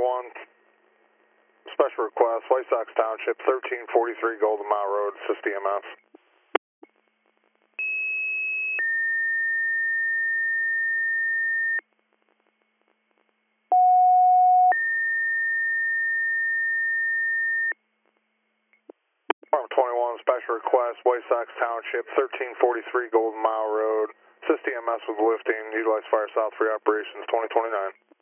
21, special request, White Sox Township, 1343 Golden Mile Road, assist EMS. Farm 21, special request, White Sox Township, 1343 Golden Mile Road, assist EMS with lifting, utilize Fire South for your operations, 2029.